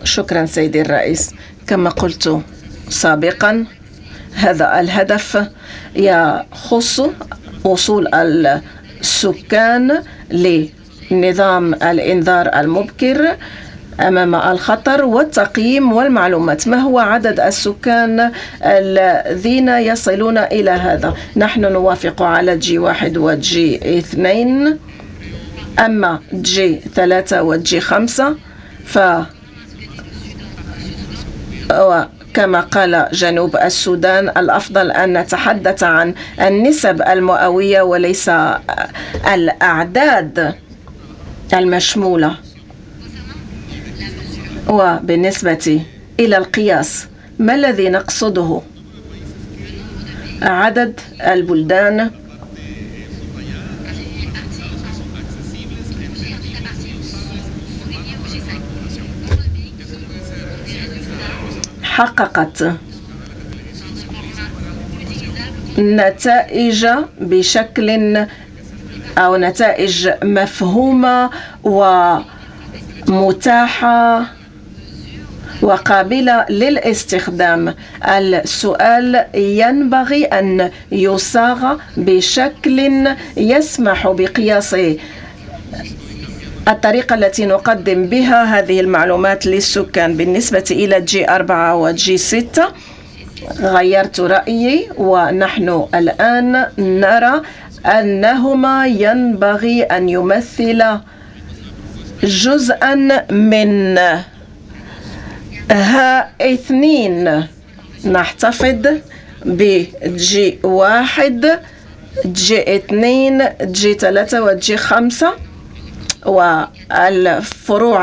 شكرا سيدي الرئيس. كما قلت سابقا، هذا الهدف يخص وصول السكان لنظام الإنذار المبكر أمام الخطر والتقييم والمعلومات. ما هو عدد السكان الذين يصلون إلى هذا؟ نحن نوافق على جي 1 وجي 2، أما جي 3 وجي 5 وكما قال جنوب السودان الأفضل أن نتحدث عن النسب المئوية وليس الأعداد المشمولة. وبالنسبة إلى القياس، ما الذي نقصده؟ عدد البلدان حققت نتائج بشكل أو نتائج مفهومة ومتاحة وقابلة للاستخدام. السؤال ينبغي أن يصاغ بشكل يسمح بقياس الطريقة التي نقدم بها هذه المعلومات للسكان. بالنسبة إلى جي 4 وجي 6 غيرت رأيي، ونحن الآن نرى أنهما ينبغي أن يمثلا جزءا من ها2. نحتفظ بجي 1 جي 2 جي 3 وجي 5 والفروع